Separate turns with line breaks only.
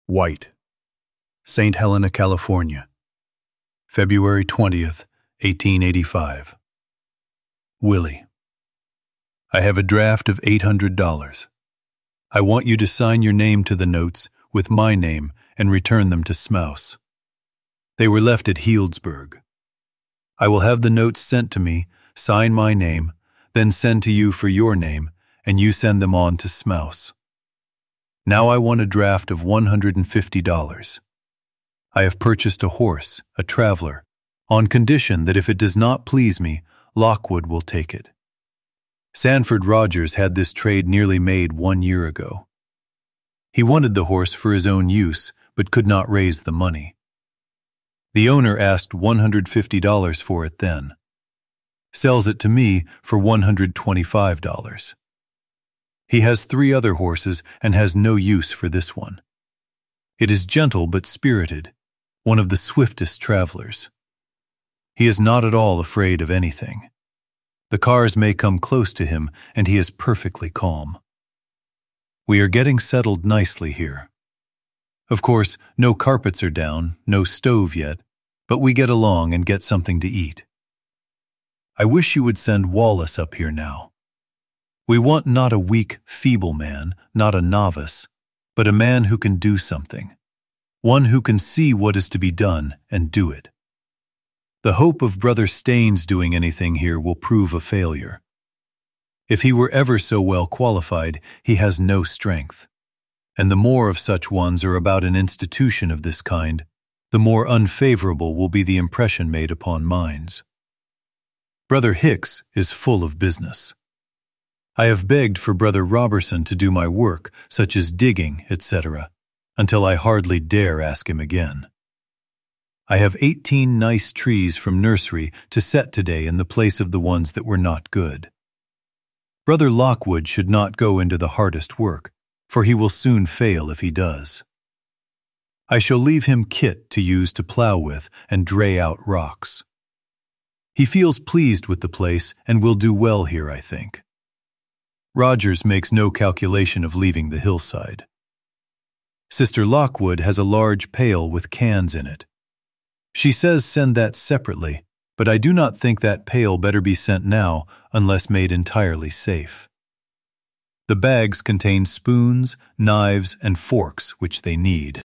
White, St. Helena, California, February 20th, 1885. Willie, I have a draft of $800. I want you to sign your name to the notes with my name and return them to Smouse. They were left at Healdsburg. I will have the notes sent to me, sign my name, then send to you for your name, and you send them on to Smouse. Now I want a draft of $150. I have purchased a horse, a traveler, on condition that if it does not please me, Lockwood will take it. Sanford Rogers had this trade nearly made 1 year ago. He wanted the horse for his own use, but could not raise the money. The owner asked $150 for it then. Sells it to me for $125. He has 3 other horses and has no use for this one. It is gentle but spirited, one of the swiftest travelers. He is not at all afraid of anything. The cars may come close to him, and he is perfectly calm. We are getting settled nicely here. Of course, no carpets are down, no stove yet, but we get along and get something to eat. I wish you would send Wallace up here now. We want not a weak, feeble man, not a novice, but a man who can do something, one who can see what is to be done and do it. The hope of Brother Staines doing anything here will prove a failure. If he were ever so well qualified, he has no strength, and the more of such ones are about an institution of this kind, the more unfavorable will be the impression made upon minds. Brother Hicks is full of business. I have begged for Brother Robertson to do my work, such as digging, etc., until I hardly dare ask him again. I have 18 nice trees from nursery to set today in the place of the ones that were not good. Brother Lockwood should not go into the hardest work, for he will soon fail if he does. I shall leave him kit to use to plow with and dray out rocks. He feels pleased with the place and will do well here, I think. Rogers makes no calculation of leaving the hillside. Sister Lockwood has a large pail with cans in it. She says send that separately, but I do not think that pail better be sent now unless made entirely safe. The bags contain spoons, knives, and forks which they need.